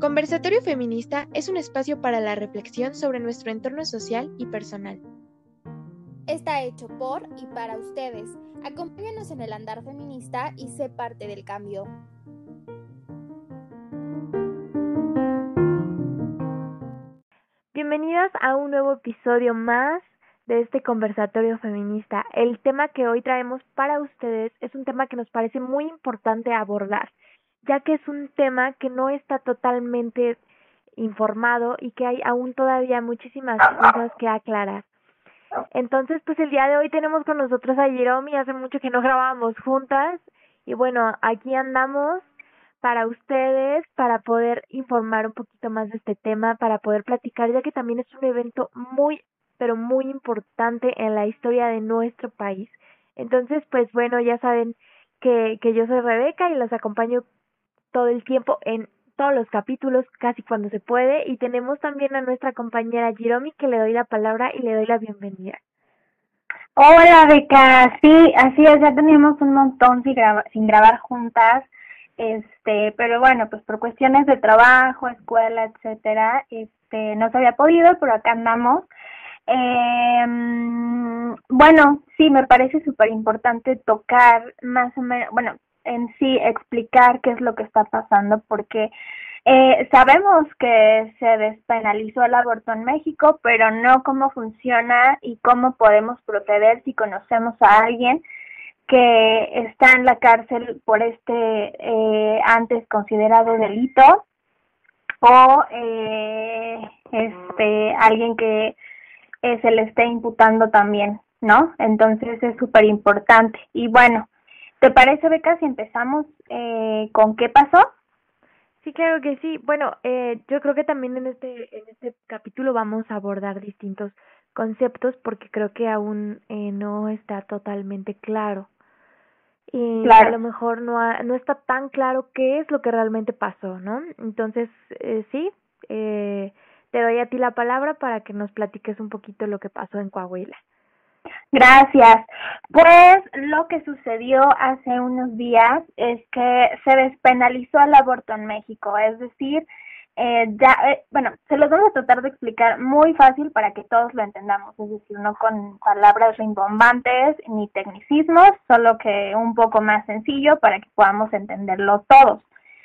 Conversatorio Feminista es un espacio para la reflexión sobre nuestro entorno social y personal. Está hecho por y para ustedes. Acompáñanos en el andar feminista y sé parte del cambio. Bienvenidas a un nuevo episodio más de este Conversatorio Feminista. El tema que hoy traemos para ustedes es un tema que nos parece muy importante abordar, ya que es un tema que no está totalmente informado y que hay aún todavía muchísimas cosas que aclarar. Entonces, pues el día de hoy tenemos con nosotros a Jerome, hace mucho que no grabábamos juntas y bueno, aquí andamos para ustedes, para poder informar un poquito más de este tema, para poder platicar, ya que también es un evento muy, pero muy importante en la historia de nuestro país. Entonces, pues bueno, ya saben que yo soy Rebeca y los acompaño todo el tiempo en todos los capítulos, casi cuando se puede, y tenemos también a nuestra compañera Jerome, que le doy la palabra y le doy la bienvenida. Hola Beca, sí, así es, ya teníamos un montón sin grabar juntas, pero bueno, pues por cuestiones de trabajo, escuela, etcétera, no se había podido, pero acá andamos. Bueno, sí, me parece súper importante tocar más o menos, bueno, en sí explicar qué es lo que está pasando, porque sabemos que se despenalizó el aborto en México, pero no cómo funciona y cómo podemos proceder si conocemos a alguien que está en la cárcel por antes considerado delito, o alguien que se le esté imputando también, ¿no? Entonces es súper importante. Y bueno, ¿te parece, Beca, si empezamos con qué pasó? Sí, claro que sí. Bueno, yo creo que también en este capítulo vamos a abordar distintos conceptos porque creo que aún no está totalmente claro. Y claro. A lo mejor no está tan claro qué es lo que realmente pasó, ¿no? Entonces, sí, te doy a ti la palabra para que nos platiques un poquito lo que pasó en Coahuila. Gracias. Pues lo que sucedió hace unos días es que se despenalizó el aborto en México, es decir, bueno, se los vamos a tratar de explicar muy fácil para que todos lo entendamos, es decir, no con palabras rimbombantes ni tecnicismos, solo que un poco más sencillo para que podamos entenderlo todos.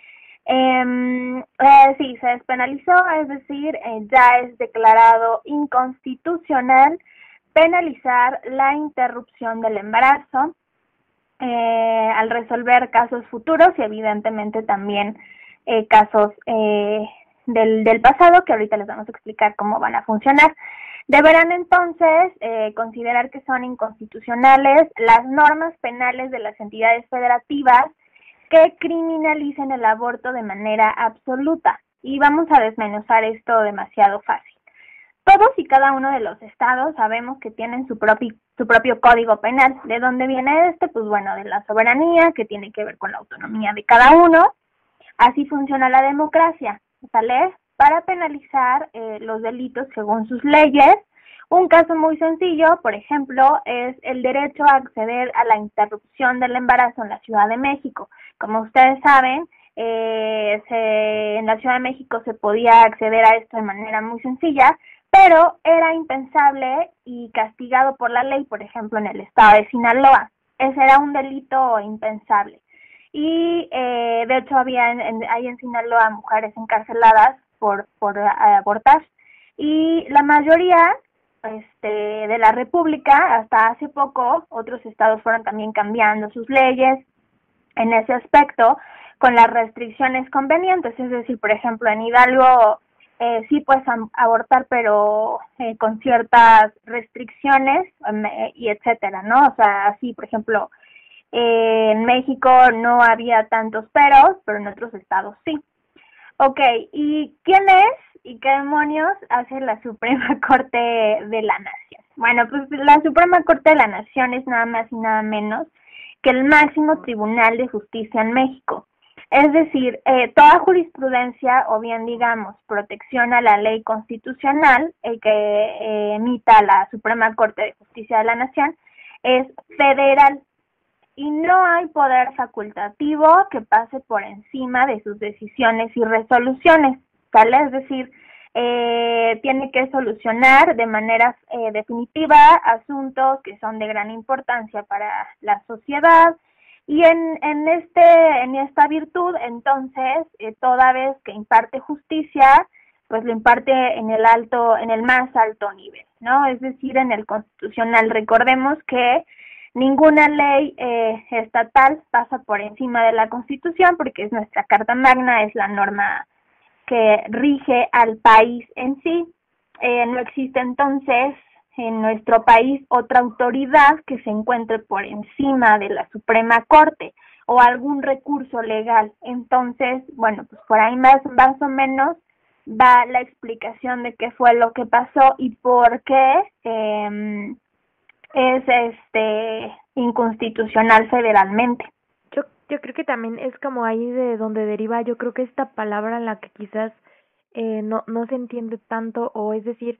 Sí, se despenalizó, es decir, ya es declarado inconstitucional penalizar la interrupción del embarazo al resolver casos futuros y evidentemente también casos del pasado, que ahorita les vamos a explicar cómo van a funcionar. Deberán entonces considerar que son inconstitucionales las normas penales de las entidades federativas que criminalicen el aborto de manera absoluta. Y vamos a desmenuzar esto demasiado fácil. Todos y cada uno de los estados sabemos que tienen su propio código penal. ¿De dónde viene Pues bueno, de la soberanía, que tiene que ver con la autonomía de cada uno. Así funciona la democracia, ¿sale? Para penalizar los delitos según sus leyes. Un caso muy sencillo, por ejemplo, es el derecho a acceder a la interrupción del embarazo en la Ciudad de México. Como ustedes saben, en la Ciudad de México se podía acceder a esto de manera muy sencilla, pero era impensable y castigado por la ley, por ejemplo, en el estado de Sinaloa. Ese era un delito impensable. Y de hecho hay en Sinaloa mujeres encarceladas por abortar. Y la mayoría de la República, hasta hace poco, otros estados fueron también cambiando sus leyes en ese aspecto con las restricciones convenientes. Es decir, por ejemplo, en Hidalgo sí puedes abortar, pero con ciertas restricciones y etcétera, ¿no? O sea, así, por ejemplo, en México no había tantos peros, pero en otros estados sí. Ok, ¿y quién es y qué demonios hace la Suprema Corte de la Nación? Bueno, pues la Suprema Corte de la Nación es nada más y nada menos que el máximo tribunal de justicia en México. Es decir, toda jurisprudencia, o bien digamos, protección a la ley constitucional que emita la Suprema Corte de Justicia de la Nación, es federal. Y no hay poder facultativo que pase por encima de sus decisiones y resoluciones. ¿sale? Es decir, tiene que solucionar de manera definitiva asuntos que son de gran importancia para la sociedad, y en esta virtud, entonces, toda vez que imparte justicia, pues lo imparte en el más alto nivel, ¿no? Es decir, en el constitucional. Recordemos que ninguna ley estatal pasa por encima de la Constitución, porque es nuestra Carta Magna, es la norma que rige al país en sí. No existe entonces en nuestro país otra autoridad que se encuentre por encima de la Suprema Corte o algún recurso legal. Entonces, bueno, pues por ahí más o menos va la explicación de qué fue lo que pasó y por qué es inconstitucional federalmente. Yo creo que también es como ahí de donde deriva, yo creo que esta palabra en la que quizás no se entiende tanto, o es decir,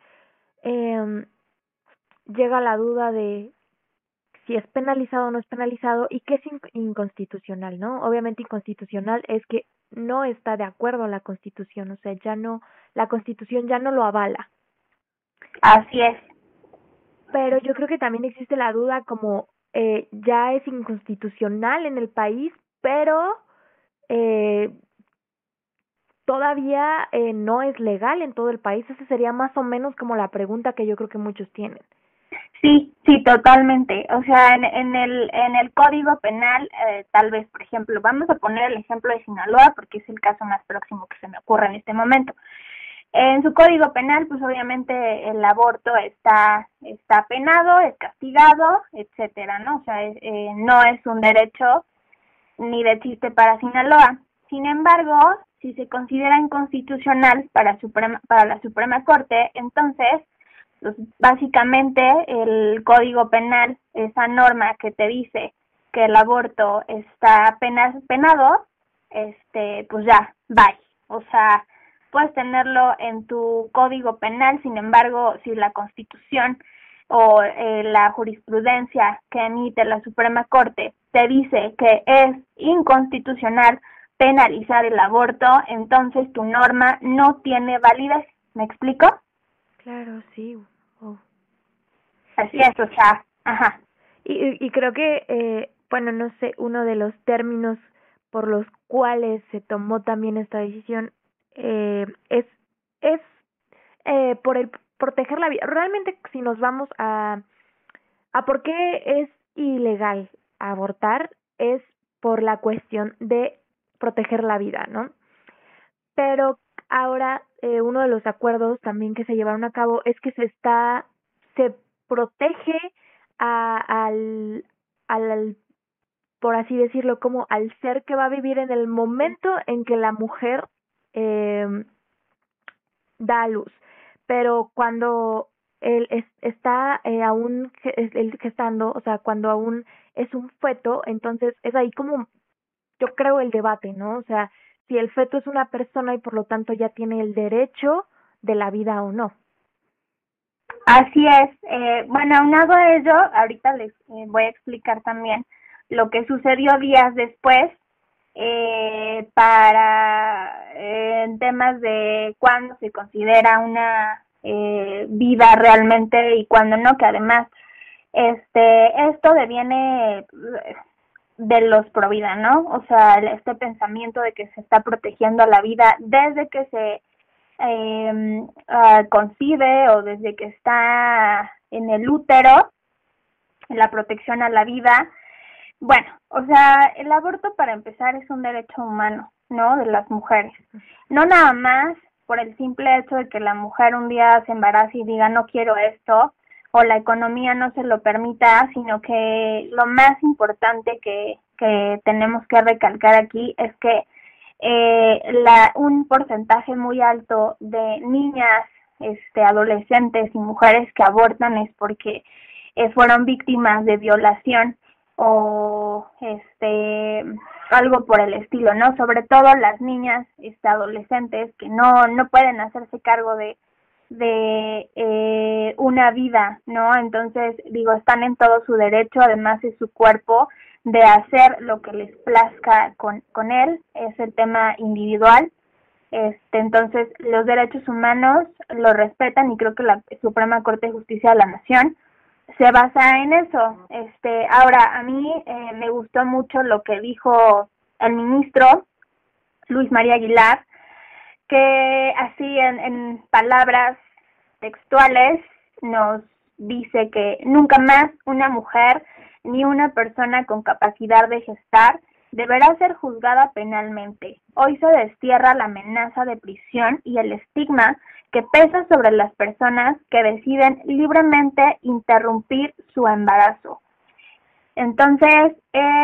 llega la duda de si es penalizado o no es penalizado y qué es inconstitucional, ¿no? Obviamente inconstitucional es que no está de acuerdo a la Constitución, o sea, ya no, la Constitución ya no lo avala. Así es. Pero yo creo que también existe la duda como ya es inconstitucional en el país, pero todavía no es legal en todo el país. Esa sería más o menos como la pregunta que yo creo que muchos tienen. Sí, totalmente. O sea, en el Código Penal, tal vez, por ejemplo, vamos a poner el ejemplo de Sinaloa porque es el caso más próximo que se me ocurre en este momento. En su Código Penal, pues obviamente el aborto está penado, es castigado, etcétera, ¿no? O sea, no es un derecho ni de chiste para Sinaloa. Sin embargo, si se considera inconstitucional para la Suprema Corte, entonces, pues básicamente el Código Penal, esa norma que te dice que el aborto está penado, pues ya, bye. O sea, puedes tenerlo en tu Código Penal, sin embargo, si la Constitución o la jurisprudencia que emite la Suprema Corte te dice que es inconstitucional penalizar el aborto, entonces tu norma no tiene validez. ¿Me explico? Claro, sí. Oh. Así es, o sea, ajá. Y creo que, bueno, no sé, uno de los términos por los cuales se tomó también esta decisión es por el proteger la vida. Realmente, si nos vamos a por qué es ilegal abortar, es por la cuestión de proteger la vida, ¿no? Pero ahora uno de los acuerdos también que se llevaron a cabo es que se protege al por así decirlo, como al ser que va a vivir en el momento en que la mujer da a luz. Pero cuando él está aún gestando, o sea, cuando aún es un feto, entonces es ahí como yo creo el debate, ¿no? O sea, si el feto es una persona y por lo tanto ya tiene el derecho de la vida o no. Así es. Bueno, aunado a ello, ahorita les voy a explicar también lo que sucedió días después en temas de cuándo se considera una vida realmente y cuándo no, que además esto deviene de los pro vida, ¿no? O sea, este pensamiento de que se está protegiendo a la vida desde que se concibe o desde que está en el útero, la protección a la vida. Bueno, o sea, el aborto para empezar es un derecho humano, ¿no? De las mujeres. No nada más por el simple hecho de que la mujer un día se embarace y diga no quiero esto, o la economía no se lo permita, sino que lo más importante que tenemos que recalcar aquí es que un porcentaje muy alto de niñas, adolescentes y mujeres que abortan es porque fueron víctimas de violación o algo por el estilo, ¿no? Sobre todo las niñas adolescentes que no pueden hacerse cargo de una vida, ¿no? Entonces, digo, están en todo su derecho, además es su cuerpo, de hacer lo que les plazca con él, es el tema individual. Entonces, los derechos humanos lo respetan y creo que la Suprema Corte de Justicia de la Nación se basa en eso. Ahora, a mí me gustó mucho lo que dijo el ministro Luis María Aguilar, que así en palabras textuales nos dice que nunca más una mujer ni una persona con capacidad de gestar deberá ser juzgada penalmente. Hoy se destierra la amenaza de prisión y el estigma que pesa sobre las personas que deciden libremente interrumpir su embarazo. Entonces,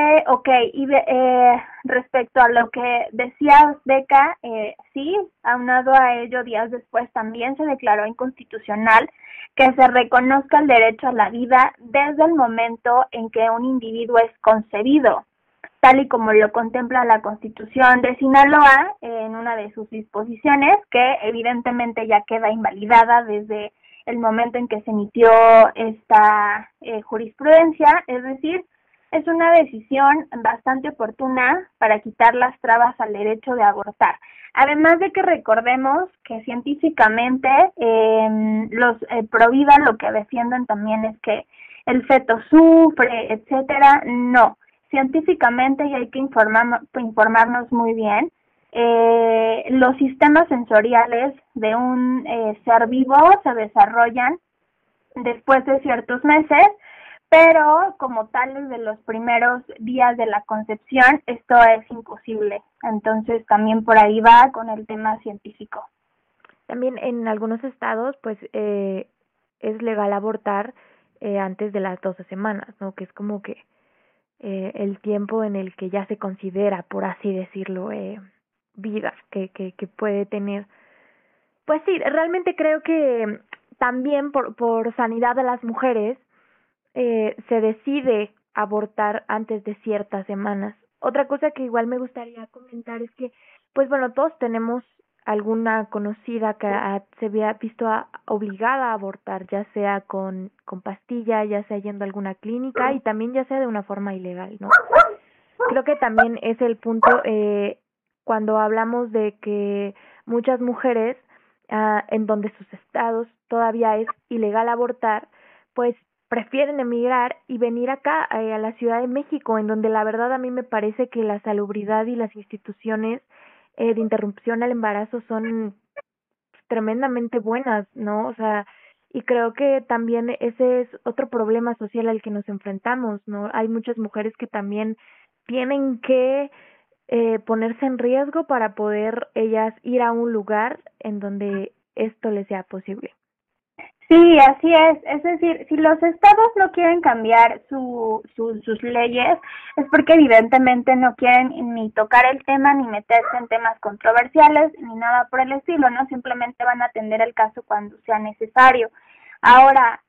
respecto a lo que decía Beca, sí, aunado a ello, días después también se declaró inconstitucional que se reconozca el derecho a la vida desde el momento en que un individuo es concebido, tal y como lo contempla la Constitución de Sinaloa en una de sus disposiciones, que evidentemente ya queda invalidada desde el momento en que se emitió esta jurisprudencia. Es decir, es una decisión bastante oportuna para quitar las trabas al derecho de abortar. Además de que recordemos que científicamente los pro vida lo que defienden también es que el feto sufre, etcétera. No, científicamente, y hay que informarnos muy bien, los sistemas sensoriales de un ser vivo se desarrollan después de ciertos meses, pero como tal desde los primeros días de la concepción esto es imposible. Entonces también por ahí va con el tema científico. También en algunos estados pues es legal abortar antes de las 12 semanas, ¿no? Que es como que el tiempo en el que ya se considera, por así decirlo, vida que puede tener. Pues sí, realmente creo que también por sanidad de las mujeres se decide abortar antes de ciertas semanas. Otra cosa que igual me gustaría comentar es que, pues bueno, todos tenemos alguna conocida que se había visto obligada a abortar, ya sea con pastilla, ya sea yendo a alguna clínica y también ya sea de una forma ilegal, ¿no? Creo que también es el punto cuando hablamos de que muchas mujeres en donde sus estados todavía es ilegal abortar, pues prefieren emigrar y venir acá a la Ciudad de México, en donde la verdad a mí me parece que la salubridad y las instituciones de interrupción al embarazo son tremendamente buenas, ¿no? O sea, y creo que también ese es otro problema social al que nos enfrentamos, ¿no? Hay muchas mujeres que también tienen que ponerse en riesgo para poder ellas ir a un lugar en donde esto les sea posible. Sí, así es. Es decir, si los estados no quieren cambiar sus leyes, es porque evidentemente no quieren ni tocar el tema, ni meterse en temas controversiales, ni nada por el estilo, ¿no? Simplemente van a atender el caso cuando sea necesario. Ahora,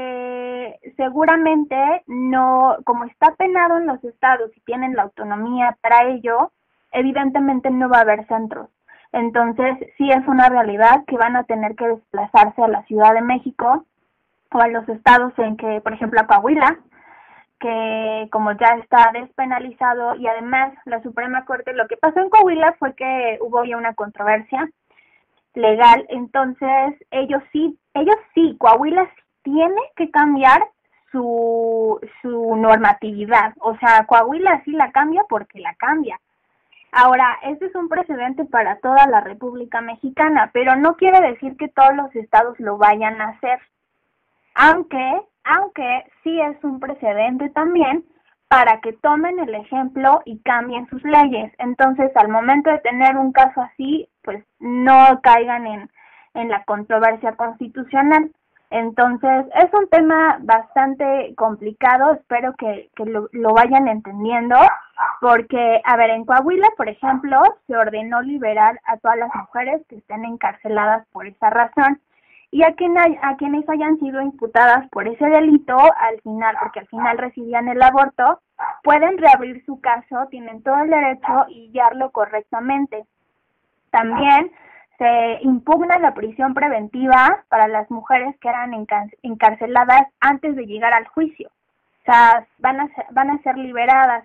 seguramente no, como está penado en los estados y tienen la autonomía para ello, evidentemente no va a haber centros. Entonces, sí es una realidad que van a tener que desplazarse a la Ciudad de México o a los estados en que, por ejemplo, a Coahuila, que como ya está despenalizado, y además la Suprema Corte, lo que pasó en Coahuila fue que hubo ya una controversia legal. Entonces ellos sí, Coahuila sí tiene que cambiar su normatividad. O sea, Coahuila sí la cambia porque la cambia. Ahora, este es un precedente para toda la República Mexicana, pero no quiere decir que todos los estados lo vayan a hacer, aunque sí es un precedente también para que tomen el ejemplo y cambien sus leyes. Entonces, al momento de tener un caso así, pues no caigan en la controversia constitucional. Entonces, es un tema bastante complicado, espero que lo vayan entendiendo, porque, a ver, en Coahuila, por ejemplo, se ordenó liberar a todas las mujeres que estén encarceladas por esa razón, y a quienes hayan sido imputadas por ese delito, al final, porque al final recibían el aborto, pueden reabrir su caso, tienen todo el derecho y guiarlo correctamente. También se impugna la prisión preventiva para las mujeres que eran encarceladas antes de llegar al juicio. O sea, van a ser liberadas.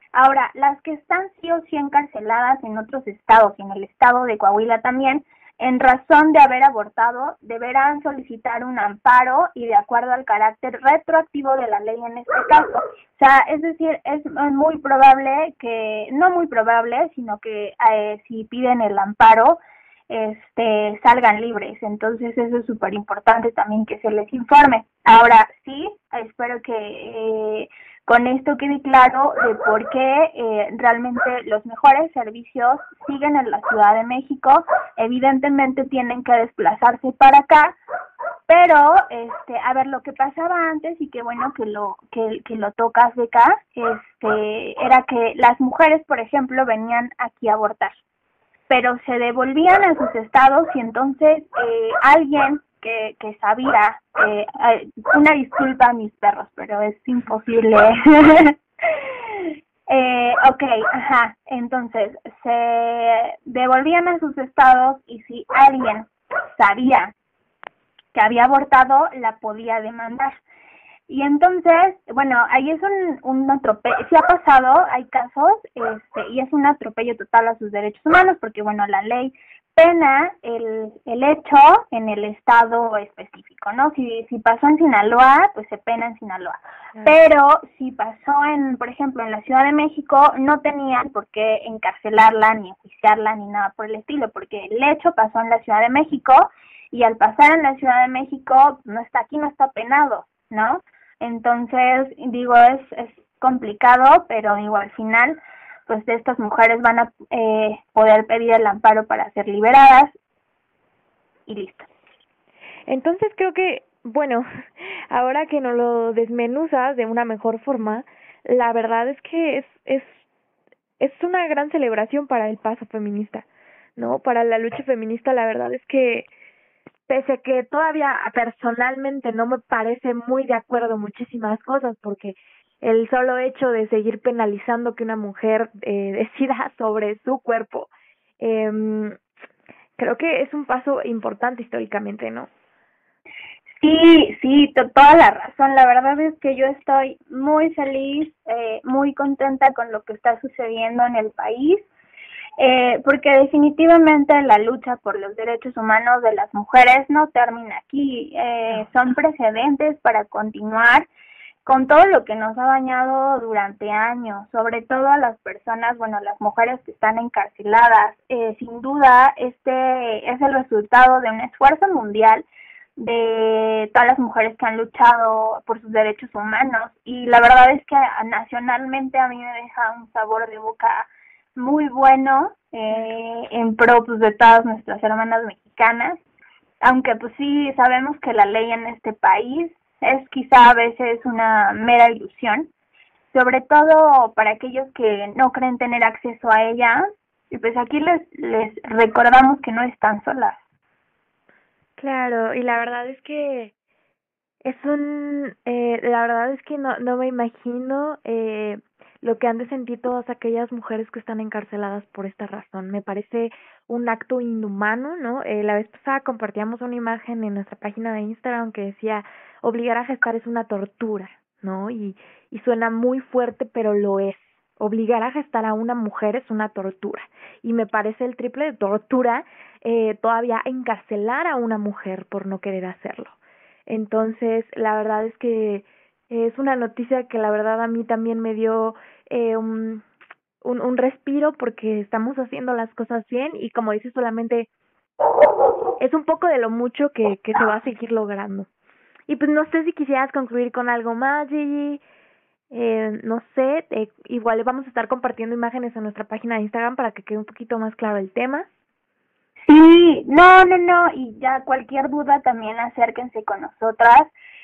Ahora, las que están sí o sí encarceladas en otros estados y en el estado de Coahuila también, en razón de haber abortado, deberán solicitar un amparo y de acuerdo al carácter retroactivo de la ley en este caso. O sea, es decir, es muy probable que, no muy probable, sino que si piden el amparo, salgan libres. Entonces eso es súper importante también que se les informe. Ahora sí, espero que con esto quede claro de por qué realmente los mejores servicios siguen en la Ciudad de México. Evidentemente tienen que desplazarse para acá, pero a ver, lo que pasaba antes, y qué bueno que lo tocas de acá, era que las mujeres, por ejemplo, venían aquí a abortar, pero se devolvían a sus estados y entonces alguien que sabía, una disculpa a mis perros, pero es imposible. Entonces se devolvían a sus estados y si alguien sabía que había abortado, la podía demandar. Y entonces, bueno, ahí es un atropello, sí ha pasado, hay casos, y es un atropello total a sus derechos humanos, porque bueno, la ley pena el hecho en el estado específico, ¿no? Si pasó en Sinaloa, pues se pena en Sinaloa. Pero si pasó por ejemplo, en la Ciudad de México, no tenían por qué encarcelarla, ni enjuiciarla, ni nada por el estilo, porque el hecho pasó en la Ciudad de México, y al pasar en la Ciudad de México, no está penado, ¿no? Entonces, digo, es complicado, pero digo, al final, pues estas mujeres van a poder pedir el amparo para ser liberadas y listo. Entonces creo que, bueno, ahora que nos lo desmenuzas de una mejor forma, la verdad es que es una gran celebración para el paso feminista, ¿no? Para la lucha feminista, la verdad es que pese a que todavía personalmente no me parece muy de acuerdo muchísimas cosas, porque el solo hecho de seguir penalizando que una mujer decida sobre su cuerpo, creo que es un paso importante históricamente, ¿no? Sí, toda la razón. La verdad es que yo estoy muy feliz, muy contenta con lo que está sucediendo en el país. Porque definitivamente la lucha por los derechos humanos de las mujeres no termina aquí, son precedentes para continuar con todo lo que nos ha dañado durante años, sobre todo a las personas, bueno, las mujeres que están encarceladas. Sin duda, este es el resultado de un esfuerzo mundial de todas las mujeres que han luchado por sus derechos humanos, y la verdad es que nacionalmente a mí me deja un sabor de boca muy bueno en pro, pues, de todas nuestras hermanas mexicanas, aunque pues sí sabemos que la ley en este país es quizá a veces una mera ilusión, sobre todo para aquellos que no creen tener acceso a ella, y pues aquí les recordamos que no están solas. Claro, y la verdad es que la verdad es que no me imagino lo que han de sentir todas aquellas mujeres que están encarceladas por esta razón. Me parece un acto inhumano, ¿no? La vez pasada compartíamos una imagen en nuestra página de Instagram que decía, obligar a gestar es una tortura, ¿no? Y suena muy fuerte, pero lo es. Obligar a gestar a una mujer es una tortura. Y me parece el triple de tortura todavía encarcelar a una mujer por no querer hacerlo. Entonces, la verdad es que es una noticia que la verdad a mí también me dio un respiro, porque estamos haciendo las cosas bien y, como dices, solamente es un poco de lo mucho que se va a seguir logrando. Y pues no sé si quisieras concluir con algo más, Gigi. No sé, igual vamos a estar compartiendo imágenes en nuestra página de Instagram para que quede un poquito más claro el tema. Sí, no, y ya cualquier duda también acérquense con nosotras.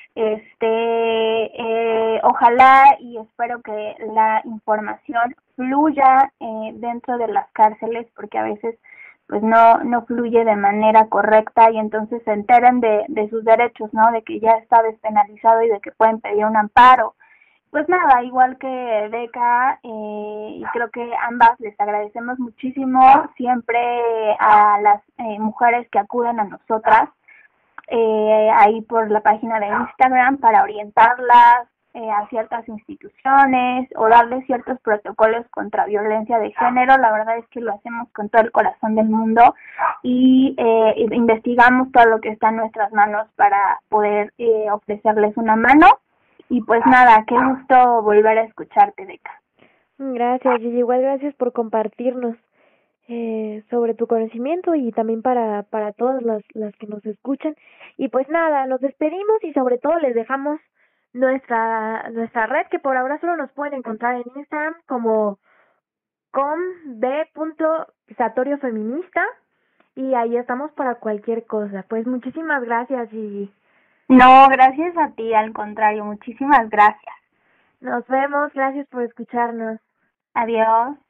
Ojalá y espero que la información fluya dentro de las cárceles, porque a veces pues no fluye de manera correcta, y entonces se enteren de sus derechos, ¿no? De que ya está despenalizado y de que pueden pedir un amparo. Pues nada, igual que Beca, y creo que ambas les agradecemos muchísimo siempre a las mujeres que acuden a nosotras ahí por la página de Instagram para orientarlas, a ciertas instituciones o darle ciertos protocolos contra violencia de género. La verdad es que lo hacemos con todo el corazón del mundo y investigamos todo lo que está en nuestras manos para poder ofrecerles una mano. Y pues nada, qué gusto volver a escucharte, Beca. Gracias, Gigi. Igual gracias por compartirnos sobre tu conocimiento y también para todas las que nos escuchan. Y pues nada, nos despedimos y sobre todo les dejamos nuestra red, que por ahora solo nos pueden encontrar en Instagram como com.b.satoriofeminista, y ahí estamos para cualquier cosa. Pues muchísimas gracias, Gigi. No, gracias a ti, al contrario, muchísimas gracias. Nos vemos, gracias por escucharnos. Adiós.